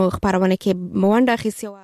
خبرونه که موانده خیسی و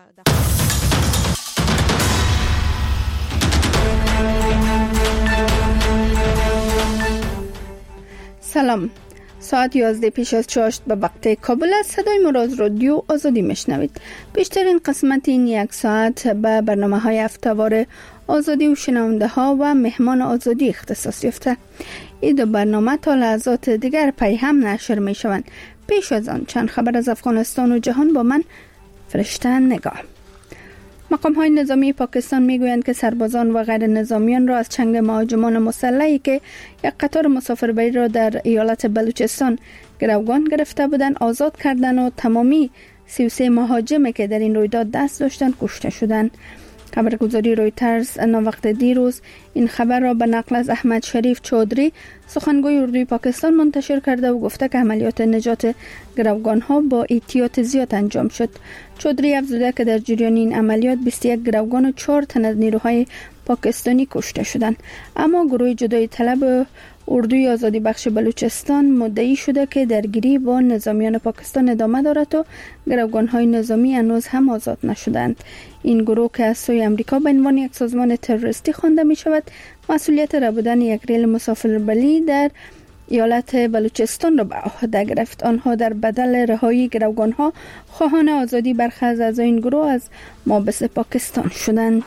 سلام. ساعت 11 پیش از 4 به وقت کابل است. صدای ما را از رادیو آزادی میشنوید. بیشترین قسمت این یک ساعت به برنامه های هفته‌وار آزادی و شنونده ها و مهمان آزادی اختصاص یافته. این دو برنامه تا لحظات دیگر پی هم نشر می شوند. پیش از آن چند خبر از افغانستان و جهان با من فرشته نگاه. مقام های نظامی پاکستان می گویند که سربازان و غیر نظامیان را از چنگ مهاجمان مسلحی که یک قطار مسافربری را در ایالت بلوچستان گروگان گرفته بودند آزاد کردند و تمامی 33 مهاجمی که در این رویداد دست داشتند کشته شدند. خبرگزاری رویترز وقت دیروز این خبر را به نقل از احمد شریف چودری سخنگوی اردوی پاکستان منتشر کرده و گفته که عملیات نجات گروگان ها با احتیاط زیاد انجام شد. چودری افزوده که در جریان این عملیات 21 گروگان و 4 تن از نیروهای پاکستانی کشته شدند. اما گروه جدایی طلب اردوی آزادی بخش بلوچستان مدعی شده که درگیری با نظامیان پاکستان ادامه دارد و گروگان‌های نظامی هنوز هم آزاد نشدند. این گروه که از سوی امریکا به عنوان یک سازمان تروریستی خوانده می شود، مسئولیت ربودن یک ریل مسافربری در ایالت بلوچستان را به عهده گرفت. آنها در بدل رهایی گروگان‌ها خواهان آزادی برخی از اعضای این گروه از مابس پاکستان شدند.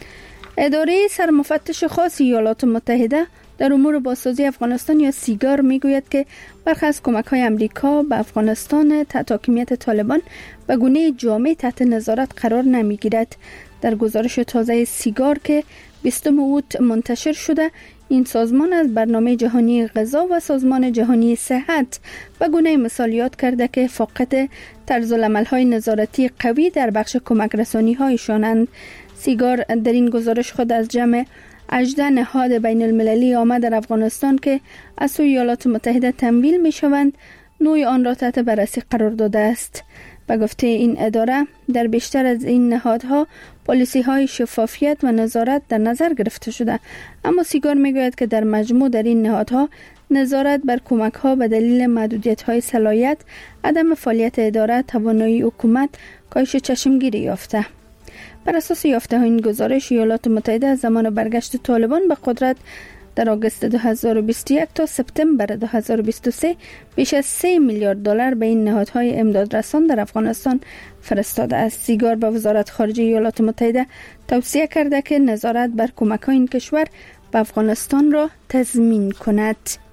اداره سرمفتش خاص ایالات متحده در امور بازسازی افغانستان یا سیگار میگوید که برخی از کمک‌های امریکا به افغانستان تحت حاکمیت طالبان به گونه جامع تحت نظارت قرار نمیگیرد. در گزارش تازه سیگار که 20 اوت منتشر شده، این سازمان از برنامه جهانی غذا و سازمان جهانی صحت به گونه مثال یاد کرده که فاقد طرزالعمل‌های نظارتی قوی در بخش کمک رسانی‌هایشانند. سیگار در این گزارش خود از جمع 18 نهاد بین المللی آمد در افغانستان که از سوی ایالات متحده تمویل می شوند نوع آن را تحت بررسی قرار داده است. به گفته این اداره در بیشتر از این نهادها پالیسی های شفافیت و نظارت در نظر گرفته شده، اما سیگار می گوید که در مجموع در این نهادها نظارت بر کمک ها به دلیل محدودیت های صلاحیت، عدم فعالیت اداره، توانایی حکومت کاهش چشمگیری یافته. بر اساس یافته های این گزارش، ایالات متحده از زمان برگشت طالبان به قدرت در آگوست 2021 تا سپتامبر 2023 بیش از 3 میلیارد دلار به این نهادهای امدادرسان در افغانستان فرستاده است. سیگار به وزارت خارجه ایالات متحده توصیه کرده که نظارت بر کمک‌های این کشور به افغانستان را تضمین کند.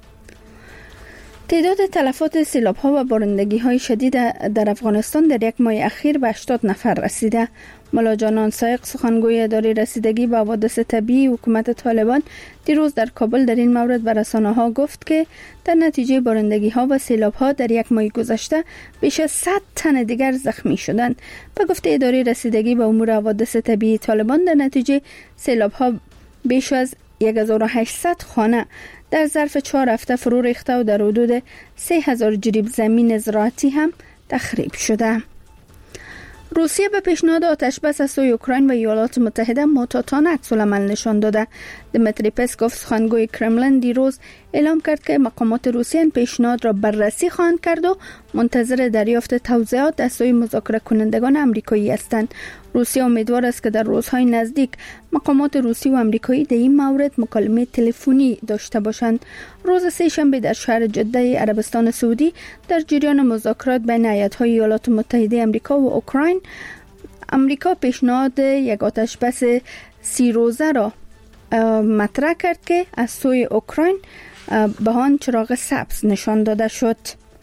تعداد تلفات سیلاب‌ها و بارندگی‌های شدید در افغانستان در یک ماه اخیر به 80 نفر رسیده. ملا جانان سایق، سخنگوی اداره رسیدگی به حوادث طبیعی حکومت طالبان، دیروز در کابل در این مورد به رسانه‌ها گفت که در نتیجه بارندگی‌ها و سیلاب‌ها در یک ماه گذشته بیش از 100 تن دیگر زخمی شدند. به گفته اداره رسیدگی به امور حوادث طبیعی طالبان، در نتیجه سیلاب‌ها بیش از 1800 خانه در ظرف 4 هفته فرو ریخته و در حدود 3000 جریب زمین زراعتی هم تخریب شده. روسیه به پیشنهاد آتشبس از سوی اوکراین و ایالات متحده محتاطانه عکس‌العمل نشان داده. دمیتری پسکوف، سخنگوی کرملین، دیروز اعلام کرد که مقامات روسیه این پیشنهاد را بررسی خواهند کرد و منتظر دریافت توضیحات از سوی مذاکره کنندگان آمریکایی هستند. روسیه امیدوار است که در روزهای نزدیک مقامات روسی و آمریکایی در این مورد مکالمه تلفنی داشته باشند. روز سه‌شنبه در شهر جده عربستان سعودی در جریان مذاکرات بین ایالت‌های ایالات متحده آمریکا و اوکراین، آمریکا پیشنهاد یک آتشبس 30 روزه را مطرح کرد که از سوی اوکراین به آن چراغ سبز نشان داده شد.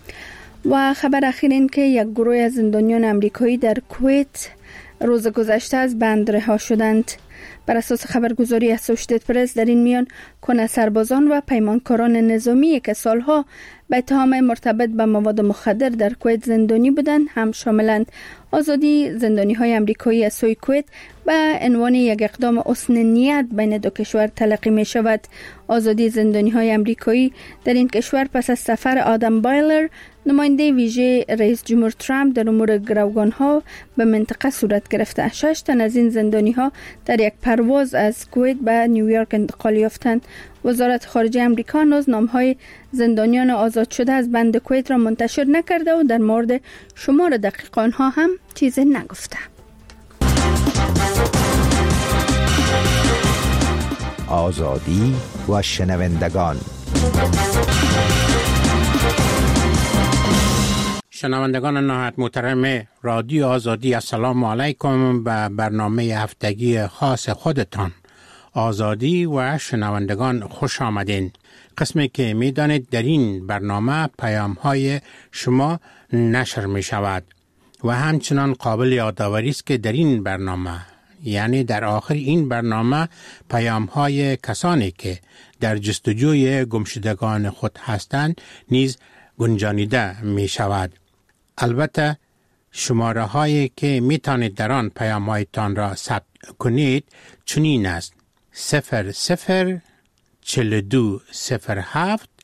و خبر اخیر این که یک گروه از زندانیان آمریکایی در کویت روز گذشته از بند رها شدند. بر اساس خبرگزاری اسوشیتد پرس، در این میان کن سربازان و پیمانکاران نظامی که سالها به اتهام مرتبط به مواد مخدر در کویت زندانی بودند هم شاملند. آزادی زندانی‌های آمریکایی از سوی کویت به عنوان یک اقدام حسن نیت بین دو کشور تلقی می شود. آزادی زندانی‌های آمریکایی در این کشور پس از سفر آدم بایلر، نماینده ویژه رئیس جمهور ترامپ در امور گروگان‌ها به منطقه صورت گرفته. 6 تن از این زندانی‌ها در یک پرواز از کویت به نیویورک انتقال یافتند. وزارت خارجه امریکا نامه‌های زندانیان آزاد شده از بند کویت را منتشر نکرده و در مورد شمار دقیق آنها هم چیزی نگفته. آزادی و شنوندگان. شنوندگان نهایت محترم رادیو آزادی، السلام علیکم. به برنامه هفتگی خاص خودتان آزادی و شنوندگان خوش آمدین. قسمی که می دانید در این برنامه پیام های شما نشر می شود و همچنان قابل یادآوری است که در این برنامه، یعنی در آخر این برنامه، پیام های کسانی که در جستجوی گمشدگان خود هستند نیز گنجانیده می شود. البته شماره هایی که می توانید در آن پیام هایتان را ثبت کنید چنین است: 004207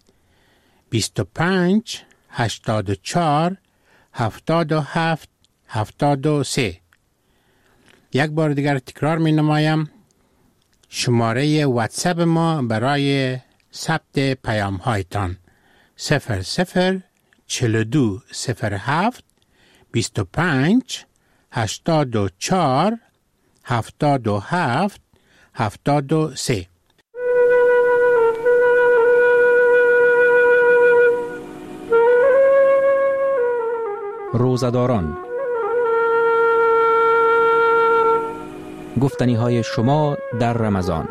25 84 77 73. یک بار دیگر تکرار می نمایم. شماره واتساپ ما برای ثبت پیام هایتان 004207 25 84 77 73. روزه‌داران، گفتنی های شما در رمضان.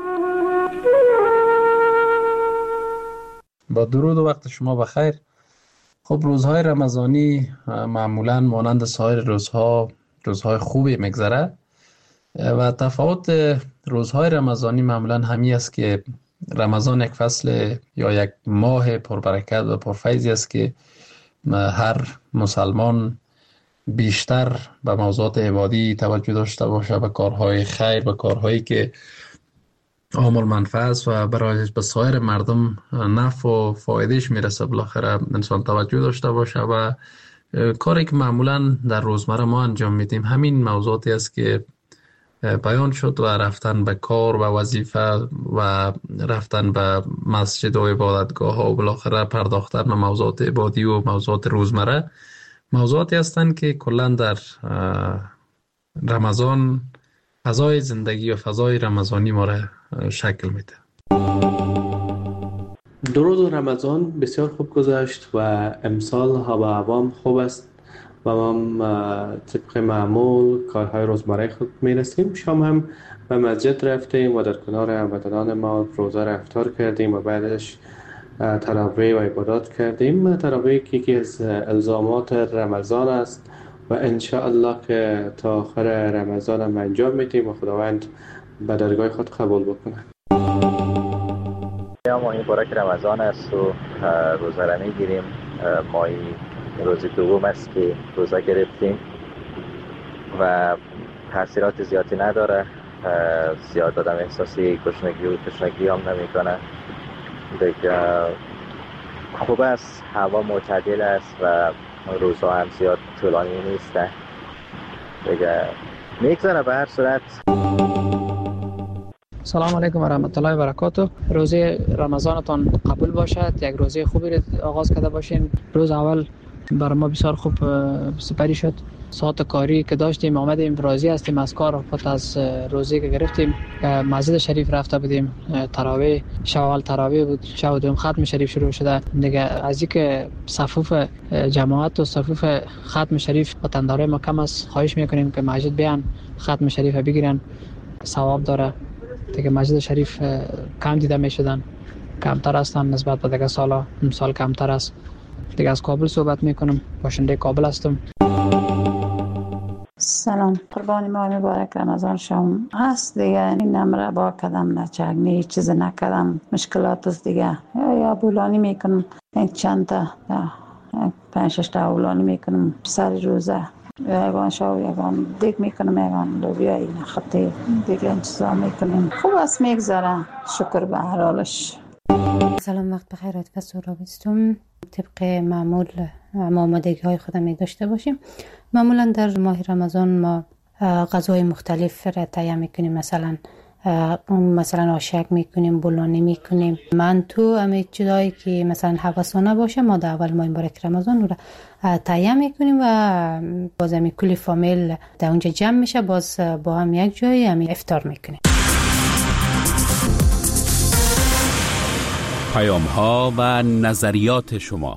با درود و وقت شما بخیر. خب روزهای رمضانی معمولاً مانند سایر روزهای خوبی میگذره و تفاوت روزهای رمضانی معمولاً همی است که رمضان یک فصل یا یک ماه پربرکت و پرفیضی است که هر مسلمان بیشتر به موضوعات عبادی توجه داشته باشه، به کارهای خیر، به کارهایی که عامل منفعه است و برای به سایر مردم نفع و فایدهش میرسه. بالاخره انسان توجه داشته باشه و کاری که معمولا در روزمره ما انجام میدیم همین موضوعاتی است که بیان شد و رفتن به کار و وظیفه و رفتن به مسجد و عبادتگاه ها و بالاخره پرداختن به موضوعات عبادی و موضوعات روزمره موضوعاتی هستند که کلا در رمضان فضای زندگی و فضای رمضانی ما را شکل میده. دو روز رمضان بسیار خوب گذشت و امسال هوا هوام خوب است و ما طبق معمول کارهای روزمره خود میرسیم. شام هم به مسجد رفتیم و در کنار هموطنان ما روزه را افطار کردیم و بعدش تراویح و عبادات کردیم. تراویح که یکی از الزامات رمضان است و انشاءالله که تا آخر رمضان هم انجام میدیم و خداوند به درگاه خود قبول بکنه. ماه مبارک رمضان است و روزه را میگیریم. ماه روز دوم است که روزه گرفتیم و تاثیرات زیادی نداره. زیاد آدم احساسی گشنگی و تشنگی هم نمیکنه. دیگه خوب است، هوا معتدل است و روزها هم زیاد طولانی نیسته. دیگه میگذره. به هر صورت سلام علیکم و رحمت الله و برکاته. روزه رمضانتان قبول باشد. یک روزه خوبی را آغاز کرده باشین. روز اول برای ما بسیار خوب سپری شد. ساعت کاری که داشتیم آمدیم، راضی هستیم از کار. پس از روزه که گرفتیم مسجد شریف رفته بودیم. تراویح شب اول تراویح بود، شب دوم ختم شریف شروع شده. دیگه از اینکه صفوف جماعت و صفوف ختم شریف وطندارای ما کم است، خواهش میکنیم که مسجد بیان ختم شریف بگیرن، ثواب داره. دیگه مسجد شریف کم دیده میشدن، کمتر هستن نسبت به دیگه سالا. امسال کمتر است. دیگه از کابل صحبت میکنم، باشنده کابل هستم. سلام، قربان ماه مبارک رمضان شام هست دیگه. این نمره با کدم نچک نی چیز نکردم، مشکلات است دیگه. یا بولانی میکنم، یک چند تا 5-6 تا بولانی میکنم سر روزه. یگان شاو یگان دیگ میکنم، یگان لوبیا این خطی دیگه این چیزا میکنیم. خوب است میگذره، شکر به هر حالش. سلام، وقت بخیر. عاطفه سهرابی هستم. طبق معمول آمادگی های خودم می داشته باشیم. معمولا در ماه رمضان ما غذای مختلف را تهیه میکنیم. مثلا آشک میکنیم، بولانی میکنیم، منتو، همه چیزایی که مثلا هوسانه باشه ما در اول ماه مبارک رمضان رو تهیه میکنیم و باز همی کلی فامیل در اونجا جمع میشه، باز با هم یک جایی همی افطار میکنیم. پیام ها و نظریات شما.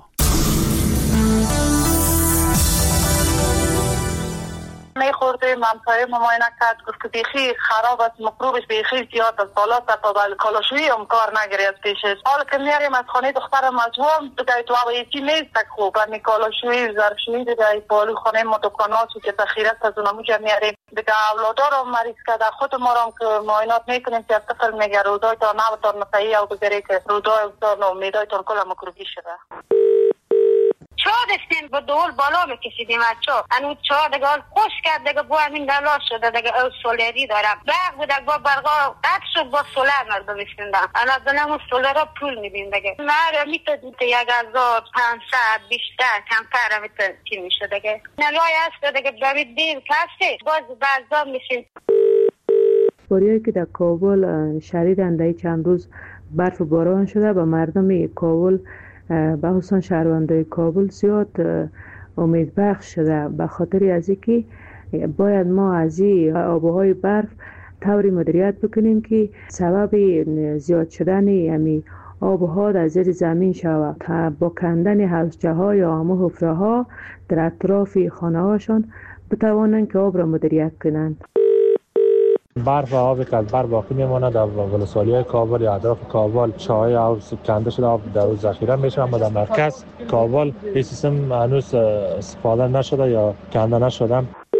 می خورده منطقه مماینه کرد، گفت که بیخی خراب است، مکروبش بیخی زیاد است، بالا تا کالاشویی هم کار نگیرد پیشش. حالا که میاریم از خانه دختر مجموع دیگه تو آقایتی نیست تک خوب، همی کالاشویی ظرفشویی دیگه بالو خانه ما دکانات که تخیرت از اونمو جا میاریم دیگه. اولادا رو مریض کرده، خود ما رو که معاینات میکنیم که از طفل میگه رودای تا نوتان نفعی او بگیره که رودای تا امیدایتان کل مکروبی شده. چا دستیم با دول بالا میکشیدیم از چا انو چا دیگه خوش کرد دیگه با همین دلا شده دیگه او سولری دارم برق بود با برقا قطع شد با سولر مردم میشوندن الان دنمون سولر ها پول میدیم دیگه مره میتونید 1500 بیشتر کمتر میتونید چی میشه دیگه نلای هست دیگه بمید دیر کسی باز بعضا میشین. باریایی که در کابل شدیدن در چند روز برف و باران شده و مردم کابل به خصوص شهروندای کابل زیاد امید بخش شده به خاطر از اینکه باید ما از این آبهای برف طوری مدیریت بکنیم که سبب زیاد شدن همین آبها در زیر زمین شود تا با کندن حوضچه ها یا همه حفره ها در اطراف خانه هاشون بتوانند که آب را مدیریت کنند. برف و آبی که از بر باقی میمونه در ولسوالی‌های کابل یا اطراف کابل چاهای آب کنده شده، آب در اون ذخیره میشه، اما در مرکز کابل این سیستم هنوز استفاده نشده یا کنده نشده.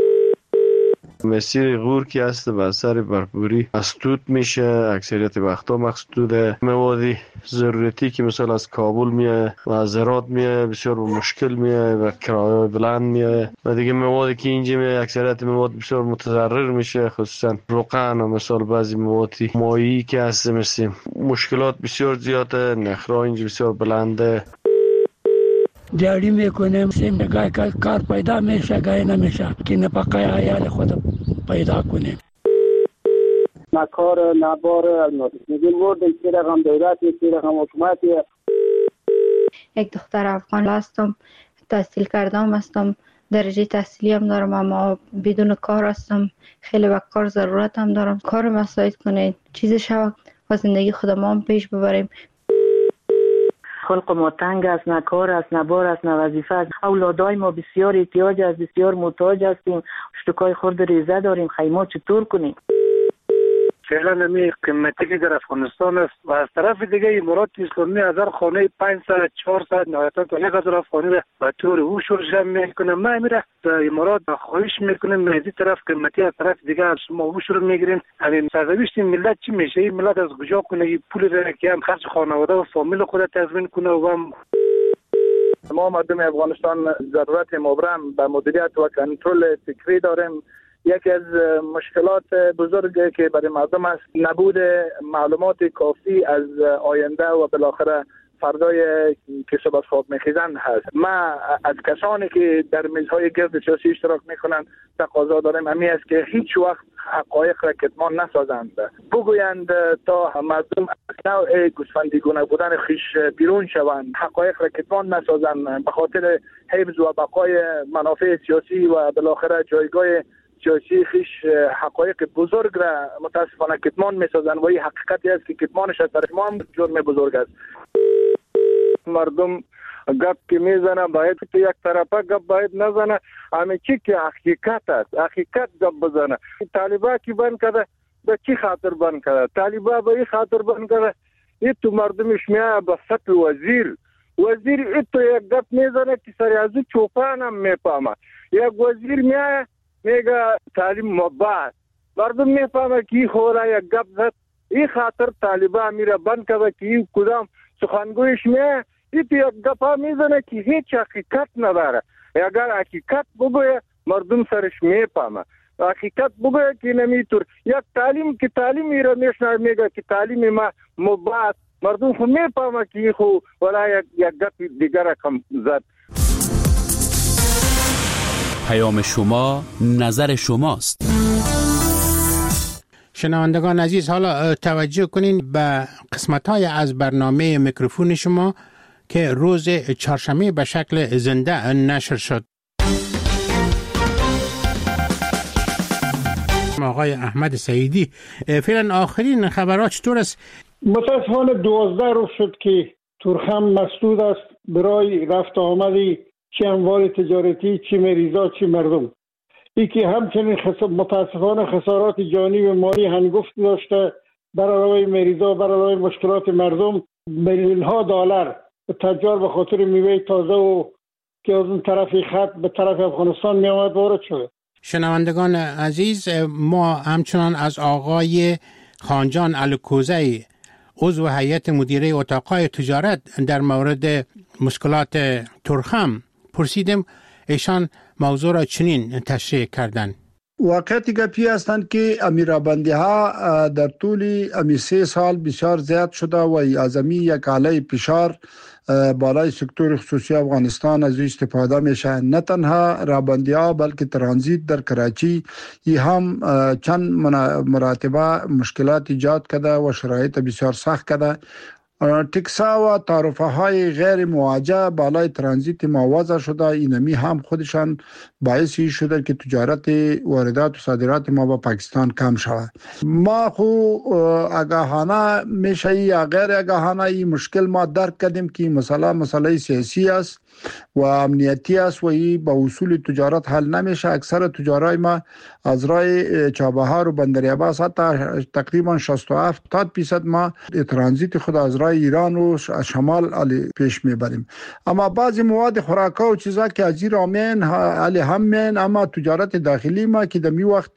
مسیر غور که هست به اثر برفباری مسدود میشه، اکثریت وقتا مسدوده. موادی ضرورتی که مثلا از کابل میاد و از هرات میاد بسیار مشکل میاد و کرایه بلند میاد و دیگه موادی که اینجا میاد اکثریت مواد بسیار متضرر میشه، خصوصا روغن و مثلا بعضی موادی مایی که هست مثل مشکلات بسیار زیاده، نخرا اینجا بسیار بلنده. دیاری میکنیم سیم گای کار پیدا میشه گای نمیشه که نپاقای عیال خود پیدا کنیم. نکار نبار میگیم ورد که رقم دولتی که رقم حکومتی. یک دختر افغان هستم، تحصیل کردم هستم، درجه تحصیلی هم دارم اما بدون کار هستم، خیلی وقت کار ضرورت هم دارم. کار مساعد کنید چیز شود و زندگی خودم هم پیش ببریم. خلق ما تنگ است، نه کار است، نه بار است، نه وظیفه است. اولادای ما بسیار احتیاج است، بسیار محتاج هستیم، اشتکای خورد ریزه داریم، خیمه چطور کنیم؟ فعلا نمی قیمتی که در افغانستان است و از طرف دیگه امارات اسلامی از هر خانه 500 400 نهایتا تا 1000 افغانی را به طور هوشور جمع میکنه. ما میره امارات خواهش میکنیم از این طرف قیمتی از طرف دیگه از شما هوشور میگیرین. همین سرنوشت ملت چی میشه؟ این ملت از کجا کنه این پول را که هم خرج خانواده و فامیل خود تضمین کنه و هم ما مردم افغانستان ضرورت مبرم به مدیریت و کنترل فکری داریم. یکی از مشکلات بزرگی که برای مردم است نبود معلومات کافی از آینده و بالاخره فردای که صبح خواب میخیزن هست. ما از کسانی که در میزهای گرد سیاسی اشتراک میکنن تقاضا داریم همی است که هیچ وقت حقایق را کتمان نسازند، بگویند تا مردم از نوع گوسفندیگونه بودن خیش بیرون شوند، حقایق را کتمان نسازند به خاطر حفظ و بقای منافع سیاسی و بالاخره جایگاه سیاسی خیش حقایق بزرگ را متاسفانه کتمان میسازن و این حقیقتی است که کتمانش از طرف ما هم جرم بزرگ است. مردم گپ که میزنه باید تو یک طرفه گپ باید نزنه، همه چی که حقیقت است حقیقت گپ بزنه. طالبا کی بند کرده به چی خاطر بند کرده؟ طالبا به این خاطر بند کرده این تو مردمش میاد به سطح وزیر این تو یک گپ میزنه که سری از چوپان هم میپامه. یک وزیر میاد میگه تعلیم مباح، مردم میفهمه که خوره یک گپ زد این خاطر طالبا میره بند کرده که این کدام سخنگویش میه این تو یک گپا میزنه که هیچ حقیقت نداره. اگر حقیقت بگویه مردم سرش میفهمه، حقیقت بگویه که نمیتور یک تعلیم که تعلیم میره میشنه میگه که تعلیم ما مباح، مردم خو میفهمه که این خو ولا یک گپ دیگر کم زد. پیام شما نظر شماست. شنوندگان عزیز، حالا توجه کنین به قسمت‌های از برنامه میکروفون شما که روز چهارشنبه به شکل زنده نشر شد. آقای احمد سعیدی، فعلا آخرین خبرات چطور است؟ متاسفانه 12 روز شد که تورخم مسدود است برای رفت آمدی چه اموال تجارتی، چه مریضا، چه مردم. ای که همچنین متاسفانه خسارات جانی و مالی هنگفت داشته بر علاوه مریضا، بر علاوه مشکلات مردم. میلیون ها دلار تجار به خاطر میوه تازه و که از اون طرف خط به طرف افغانستان می آمد وارد شده. شنوندگان عزیز، ما همچنان از آقای خانجان الکوزی، عضو هیئت مدیره اتاقهای تجارت، در مورد مشکلات تورخم پرسیدیم. ایشان موضوع را چنین تشریح کردند. واقعیت گپی هستند که امیرابندی ها در طول 3 سال بسیار زیاد شده و از یک علیه فشار بالای سکتور خصوصی افغانستان از استفاده میشه. نه تنها رابندی ها بلکه ترانزیت در کراچی هم چند مراتبه مشکلات ایجاد کرده و شرایط بسیار سخت کرده. تکسا و تعرفه های غیر مواجه بالای ترانزیت ما وضع شده. اینمی هم خودشان باعثی شده که تجارت واردات و صادرات ما با پاکستان کم شود. ما خو آگاهانه میشه یا غیر آگاهانه این مشکل ما درک کردیم که مسئله سیاسی است و امنیتی است و این با اصول تجارت حل نمیشه. اکثر تجارای ما از راه چابهار و بندر عباس حتی تقریبا 67% ما ترانزیت خود از راه ایران و شمال پیش میبریم. اما بعضی مواد خوراکا و چیزا که از ایران همین، اما تجارت داخلی ما که دمی وقت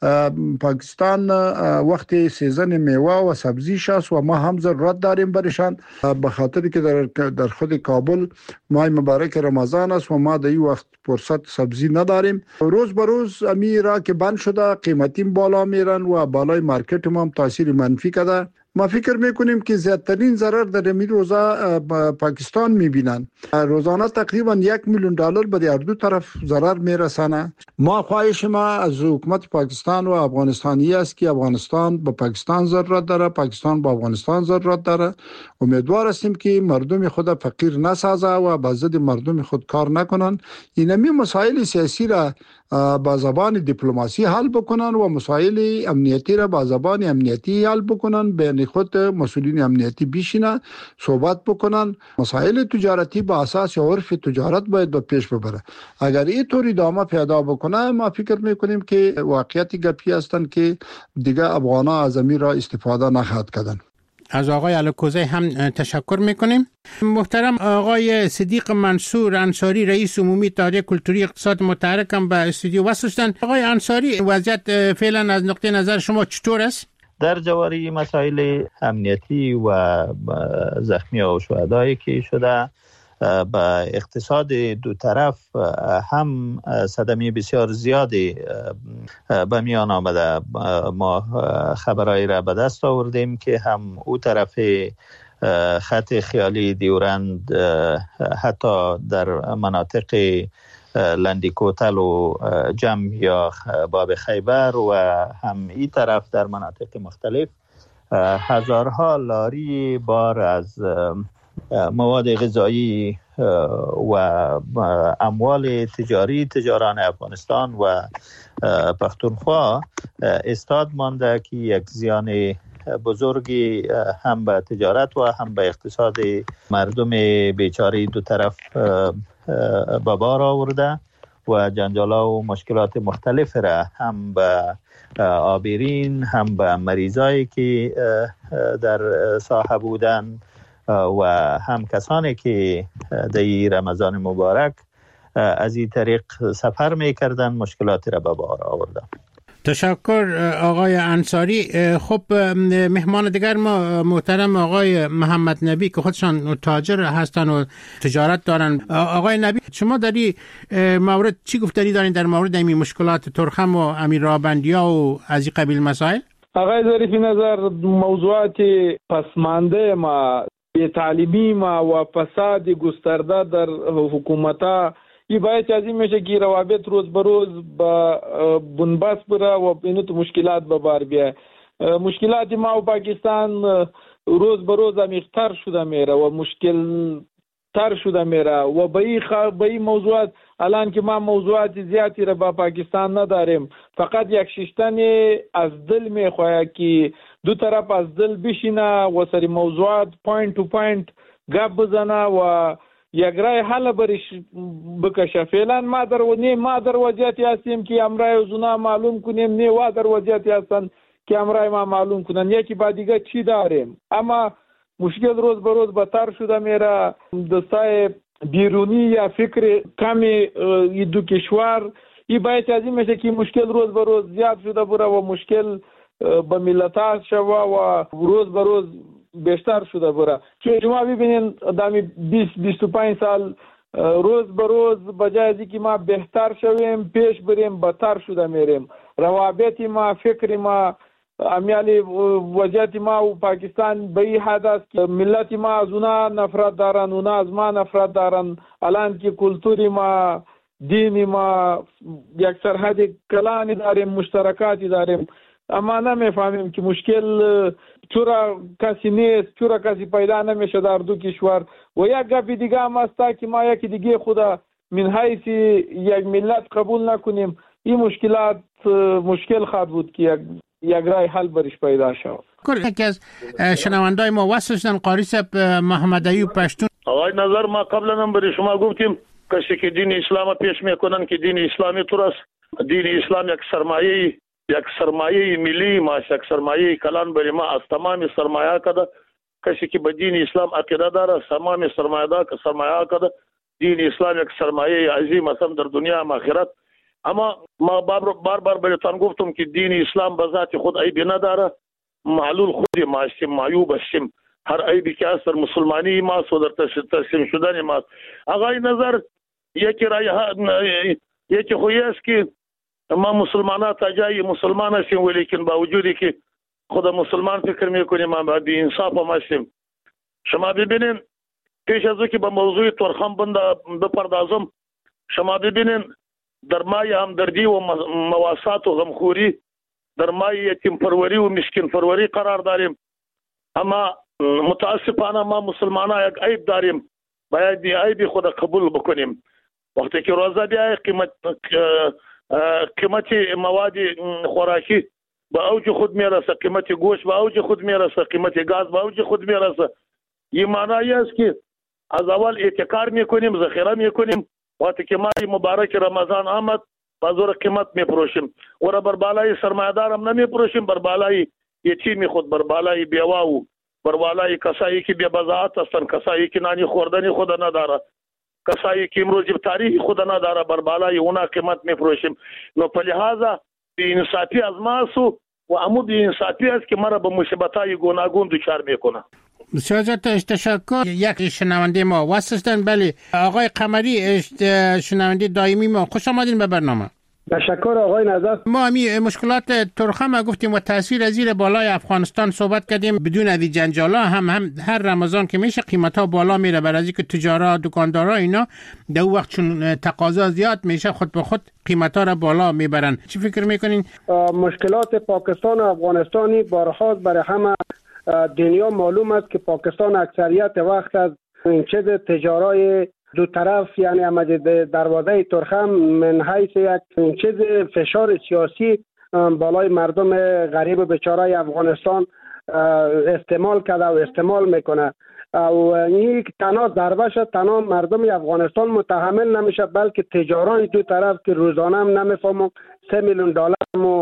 پاکستان وقت سیزن میوه و سبزی شاست و ما هم ضرورت داریم برشان، به خاطر که در خود کابل ماه مبارک رمضان است و ما در این وقت فرصت سبزی نداریم. روز به روز امیرا که بند شده، قیمتی بالا میرن و بالای مارکت ما هم تاثیر منفی کرده. ما فکر میکنیم که زیادترین ضرر در این روزا پاکستان میبینن. روزانه تقریبا $1 میلیون به هر دو طرف ضرر میرسانه. ما خواهش ما از حکومت پاکستان و افغانستانی است که افغانستان به پاکستان ضرورت داره، پاکستان به افغانستان ضرورت داره. امیدوار هستیم که مردم خود فقیر نسازه و با ضد مردم خود کار نکنن. اینمی مسائل سیاسی را با زبان دیپلماسی حل بکنن و مسائل امنیتی را با زبان امنیتی حل بکنن. بین خود مسئولین امنیتی بیشینن صحبت بکنن. مسائل تجارتی با اساس عرف تجارت باید به پیش ببره. اگر این طوری ادامه پیدا بکنه، ما فکر میکنیم که واقعیت گپی هستند که دیگه افغانا از امیر را استفاده نخواهد کردن. از آقای الکوزی هم تشکر میکنیم. محترم آقای صدیق منصور انصاری، رئیس عمومی اتحادیه کلتوری اقتصاد متحرک، هم به استودیو وصل شدند. آقای انصاری، وضعیت فعلا از نقطه نظر شما چطور است؟ در جواری مسائل امنیتی و زخمی و شهدایی که شده، با اقتصاد دو طرف هم صدمه بسیار زیادی به میان آمده. ما خبرایی را به دست آوردیم که هم او طرف خط خیالی دیورند حتی در مناطق لندیکوتل و جم یا باب خیبر و هم این طرف در مناطق مختلف هزارها لاری بار از مواد غذایی و اموال تجاران افغانستان و پختونخوا استاد مانده که یک زیان بزرگی هم به تجارت و هم به اقتصاد مردم بیچاره دو طرف به بار آورده و جنجالا و مشکلات مختلف را هم به آبیرین، هم به مریضایی که در ساحه بودن و هم کسانی که در رمضان مبارک از این طریق سفر میکردن مشکلاتی را به بار آوردن. تشکر آقای انصاری. خب مهمان دیگر ما محترم آقای محمد نبی که خودشان تاجر هستن و تجارت دارن. آقای نبی، شما در این مورد چی گفتنی دارین در مورد این مشکلات تورخم و امیرابندیا و از این قبیل مسائل؟ آقای ظریفی نظر، موضوعات پسمانده ما، بی‌تعلیمی ما و فساد گسترده در حکومت‌ها این باید از این میشه که روابط روز به روز با بنبست بره و اینو تو مشکلات به بار بیه. مشکلات ما و پاکستان روز به روز عمیق‌تر شده میره و مشکل تر شده میره و به این موضوعات الان که ما موضوعات زیادی را با پاکستان نداریم، فقط یک ششتن از دل میخواهد که دو طرف از دل بشینه و سری موضوعات پوینت تو پوینت گپ بزنه و یک رای حل برش بکشه. فعلا ما در وضعیتی هستیم که امرای اونا معلوم کنیم، نه و در وضعیتی هستن که امرای ما معلوم کنن یکی با دیگه چی داریم. اما مشکل روز به روز بدتر شده میره. دستای بیرونی یا فکر کمی دو کشور این باید از این میشه که مشکل روز به روز زیاد شده بره و مشکل به ملت شوه و روز به روز بیشتر شده بره. چون شما ببینین دامی 20-25 سال روز به روز بجای از اینکه ما بهتر شویم پیش بریم بدتر شده میریم. روابط ما، فکر ما، امیالی وضعیت ما و پاکستان به این حد است که ملت ما از اونا نفرت دارن، اونا از ما نفرت دارن. الان که کلتوری ما، دینی ما یک سرحد کلانی داریم، مشترکاتی داریم، اما نمیفهمیم که مشکل چرا کسی نیست، چرا کسی پیدا نمیشه در دو کشور. و یک گپ دیگه هم است که ما یکی دیگه خدا من حیث یک ملت قبول نکنیم. این مشکلات مشکل خواهد بود که یک رای حل برش پیدا شود. یکی از شنوندای ما وصل شدن قاری صاحب محمد ایوب پشتون. آقای نظر ما قبلا هم برای شما گفتیم کسی که دین اسلام پیش میکنن که دین اسلامی طور است. دین اسلام یک سرمایه ملی ما، یک سرمایه کلان برای ما از تمام سرمایه کده. کسی که به دین اسلام عقیده داره تمام سرمایه کده. دین اسلام یک سرمایه عظیم است در دنیا و آخرت. اما ما بار برایتان گفتم که دین اسلام به ذات خود عیبی نداره. معلول خودی ما هستیم، معیوب هستیم. هر عیبی که است در مسلمانی ما است و در تسلیم شدن ما است. آقای نظر یکی خویی است که ما مسلمانان تا جای مسلمان هستیم ولیکن با وجودی که خود مسلمان فکر میکنیم ما بی انصاف هم هستیم. شما ببینین پیش از که به موضوع تورخم بپردازم، شما ببینین در مای همدردی و مواسات و غمخوری، در مای یتیم پروری و مسکین پروری قرار داریم. اما متاسفانه ما مسلمانان یک عیب داریم، باید دی عیب خود قبول بکنیم. وقتی که روزه بیای قیمت مواد خوراکی به اوج خود میرسه، قیمت گوشت به اوج خود میرسه، قیمت گاز به اوج خود میرسه. این معنی است که از اول احتکار میکنیم، ذخیره میکنیم. وقتی که ماه مبارک رمضان آمد با زور قیمت میپروشیم و را بر بالای سرمایه‌دار هم نمیپروشیم، بر بالای یتیم خود، بر بالای بیوه و بر بالای کسایی که بی بضاعت هستند، کسایی که نانی خوردنی خود نداره، کسایی که امروز تاریخ خود نداره، بر بالای اونا قیمت میپروشیم. نو په لحاظه بی‌انصافی از ما و عمود بی‌انصافی است که ما را به مصیبت‌های گوناگون دچار میکنه. بسیار تشکر. یک شنونده ما واسطن. بله آقای قمری، شنونده دائمی ما، خوش آمدین به برنامه. تشکر آقای نظر. ما همی مشکلات ترخم گفتیم و تاثیر زیر بالای افغانستان صحبت کردیم. بدون از جنجالا هم هر رمضان که میشه قیمتا بالا میره، برای اینکه تجارا دکاندارا اینا در وقت چون تقاضا زیاد میشه خود به خود قیمتا را بالا میبرن. چی فکر میکنین؟ مشکلات پاکستان و افغانستانی بارها برای همه دنیا معلوم است که پاکستان اکثریت وقت از این چیز تجارای دو طرف، یعنی امد دروازه ترخم من حیث یک چیز فشار سیاسی بالای مردم غریب بیچاره افغانستان استعمال کرده و استعمال میکنه و این تنها ضربه شد، تنها مردم افغانستان متحمل نمیشه، بلکه تجاران دو طرف که روزانه هم نمیفهمم 3 میلیون دلار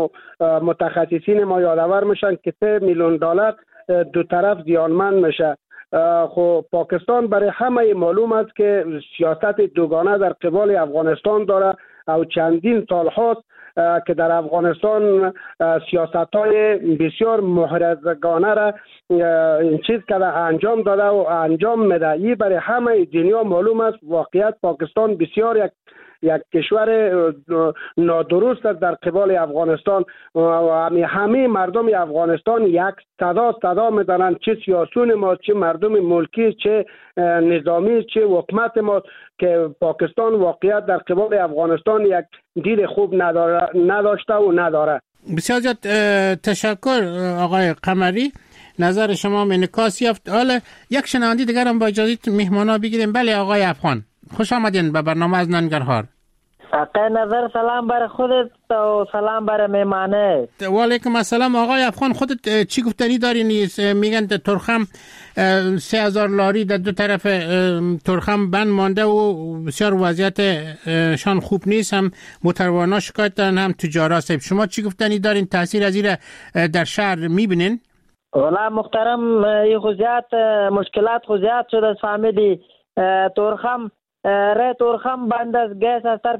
متخصصین ما یادآور میشن که 3 میلیون دلار دو طرف زیانمند میشه. خب پاکستان برای همه معلوم است که سیاست دوگانه در قبال افغانستان داره و چندین سال هاست که در افغانستان سیاست‌های بسیار محرزگانه را چیز کرده، انجام داده و انجام میده. این برای همه دنیا معلوم است. واقعیت پاکستان بسیار یک کشور نادرست است در قبال افغانستان و همه مردم افغانستان یک صدا میزنن، چه سیاسون ما، چه مردم ملکی، چه نظامی، چه حکومت ما، که پاکستان واقعیت در قبال افغانستان یک دید خوب نداشته و نداره. بسیار زیاد تشکر آقای قمری، نظر شما انعکاس یافت. حالا یک شنونده دیگر هم با اجازه مهمانا بگیریم. بله آقای افغان، خوش آمدین به برنامه از ننگرهار. آقای نظر سلام بر خودت و سلام بر مهمانه. و علیکم السلام. آقای افغان، خودت چی گفتنی دارین؟ میگن ترخم 3000 لاری در دو طرف ترخم بند مانده و بسیار وضعیت شان خوب نیست، هم موتروانا شکایت دارن هم تجارت. شما چی گفتنی دارین؟ تاثیر از این در شهر میبینین؟ والا محترم، این خوزیات مشکلات خوزیات شده فهمیدی. ترخم ره ترخم بند از گیس از طرف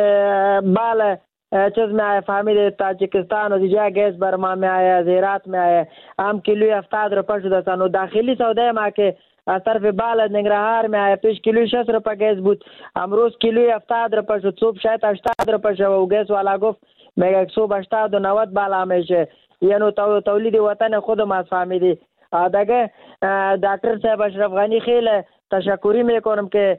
بال چیز می آیه فهمیدی، تاجیکستان و دیجا گیس برما می آیه، زیرات می آیه، هم کیلوی 70 روپه شده سن و داخلی سوده ما که از طرف بال ننگرهار می آیه پیش کیلوی 60 روپه گیس بود، امروز کیلوی 70 روپه شد، صبح شاید 80 روپه شد و گیس والا گفت میگه صبح 80 و 90 بالا میشه. یعنی تولید وطن خودم از فهمیدی. دیگه دکتر صاحب اشرف غنی خیلی تشکری میکنم که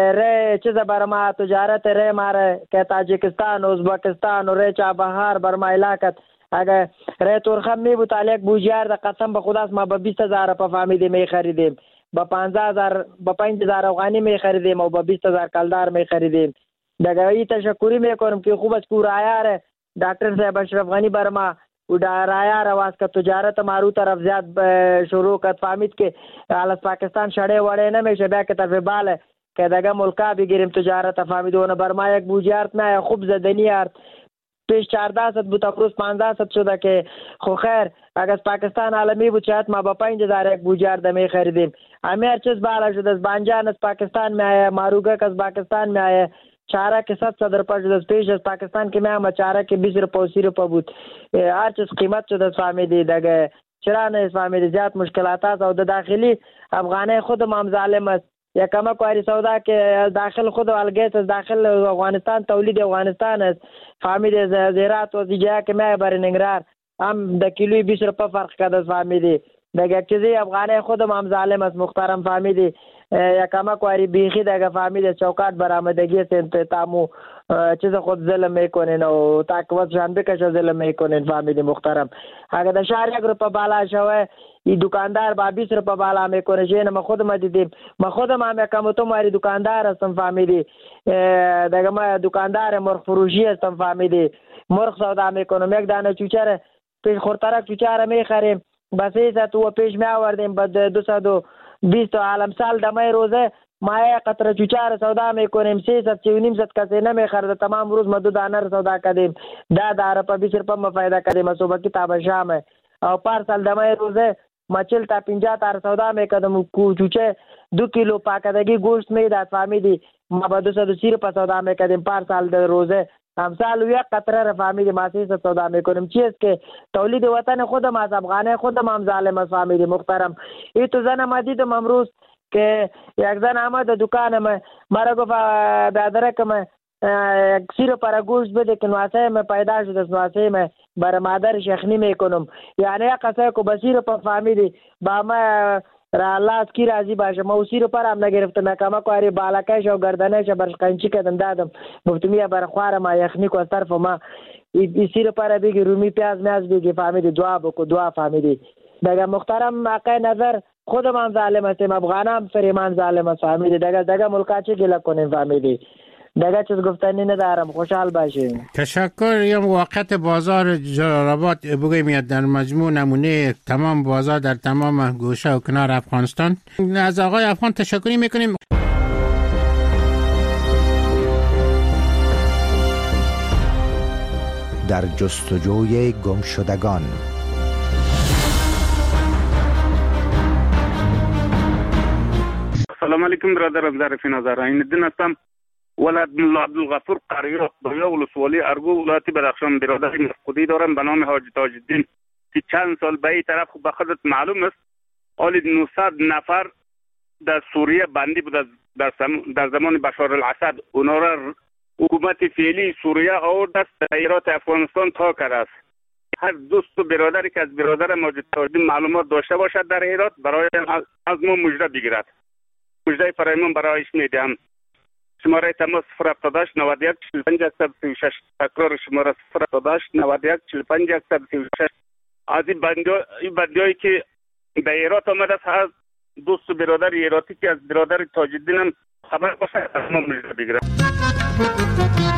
ره چیز بر ما تجارت ره ماره که تاجیکستان و ازبکستان و ره چابهار بر ما علاقت اگر ره ترخم می بود علیک بوجیار ده قسم به خداست ما به 20000 پا فهمیدی می خریدیم، به 15000 به 5000 افغانی می خریدیم و به 20000 کلدار می خریدیم. دیگه ای تشکری میکنم که خوب از کورایار دکتر صاحب اشرف غنی بر ما و رایار آواز که تجارت مارو طرف زیاد شروع کرد، فهمید که از پاکستان شړې وړې نمیشه بیا که طرف باله که دیگه ملکا بگیریم تجارت فهمیدونه بر ما یک بوجارت نه خوب زدنی ارد پیش 1400 بود امروز 1500 شده که خو خیر اگر از پاکستان عالمی بود شاید ما با 5000 یک بوجارت می خریدیم. همه هر چیز بالا شده، از بانجان از پاکستان می آیه، ماروگه از پاکستان می آیه، چاره که 700 روپه شده، پیش از پاکستان که میام چاره که 20 روپه و 30 روپه بود. هر چیز قیمت شده فهمیدی. دیگه چرا نه فهمیدی زیاد مشکلات است و داخلی افغانه خودم هم ظالم است. یا کما کواری سودا که داخل خود الگیت از داخل افغانستان تولید افغانستان است فهمیدی. زیرات و دیجا که میای بر ننگرهار هم د کیلوی 20 روپه فرق کرده فهمیدی. دیگه چیزی افغانه خودم هم ظالم است محترم فهمیدی. یا کما کواری بیخی دیگه فهمیدی چوکات برآمدگی سنت تامو چیز خود ظلم میکنین و تاکوت شان بکش ظلم میکنین فهمیدی محترم. اگر د شهر 1 روپه بالا شوه این دکاندار با 20 روپه بالا میکنه. جن ما خودم دیدیم، ما خودم هم یکم تو ماری دکاندار هستم فهمیدی. دیگه ما دکاندار مرغ فروشی هستم فهمیدی. مرغ سودا میکنم، یک دانه چوچره پیش خورترک چوچره میخریم بس 300 و پیش می آوردیم بعد 220 عالم سال دمای روزه ما قطره چوچاره سودا میکنیم 300 900 کسی نمیخرده تمام روز ما 2 دانه سودا کردیم 10 روپه 20 روپه ما فایده کردیم صبح کتاب شام او پارسال دمای روزه ما 40 تا 50 تا سودا میکردم چوچه 2 کیلو پاکدگی گوشت میداد فهمیدی. ما با 230 روپه سودا میکردیم پارسال در روزه امثال یک قطره را فهمیدی ما 300 سودا میکنیم. چیز که تولید وطن خودم از افغانه خودم هم ظالم است فهمیدی محترم. این تو زن ما دیدم امروز که یک زن آمد دکان مرا گفت برادر من 30 روپه گوشت بده که نواسه من پیدا شده نواسه من برای مادر شخنی میکنم. یعنی یک قصه که 30 روپه فهمیدی با ما را الله از کی راضی باشه. ما 30 روپه هم نگرفتم کما کواری بالکش و گردنش برش قنچی کردم دادم گفتم یا برای خوار ما یخنی کو از طرف ما 30 روپه را بگی رومی پیاز میاز بگی فهمیدی دعا بکو دعا فهمیدی. دیگه محترم آقای نظر خودم هم ظالم هستیم افغانم فریمان ظالم است فهمیدی. دیگه ملکا چی گله کنیم فهمیدی. دیگه چیز گفتنی ندارم، خوشحال باشین. تشکر. یا موقت بازار جلال‌آباد بگویم در مجموع نمونه تمام بازار در تمام گوشه و کنار افغانستان. از آقای افغان تشکری میکنیم. در جستجوی گمشدگان. سلام علیکم برادرم ظریف نظر این دین هستم. ولد ملا عبدالغفور قریات دویا ولسوالی ارگو ولایت بدخشان برادر مفقودی دارم به نام حاج تاج الدین که چند سال به این طرف به خودت معلوم است حالی 900 نفر در سوریه بندی بود در زمان بشار الاسد. اونا را حکومت فعلی سوریه آورد است ایرات افغانستان تا کرده است. هر دوست و برادری که از برادر ماجد تاج الدین معلومات داشته باشد در ایرات برای از ما مژده بگیرد. مژده فرایمان برایش میدهم. شماره تماس 078 91 45 136. تکرار شماره 078 91 45 136. از این بندیایی که به ایرات آمده است، از دوست و برادر ایراتی که از برادر تاج الدین هم خبر باشه از ما مجده بگیرم.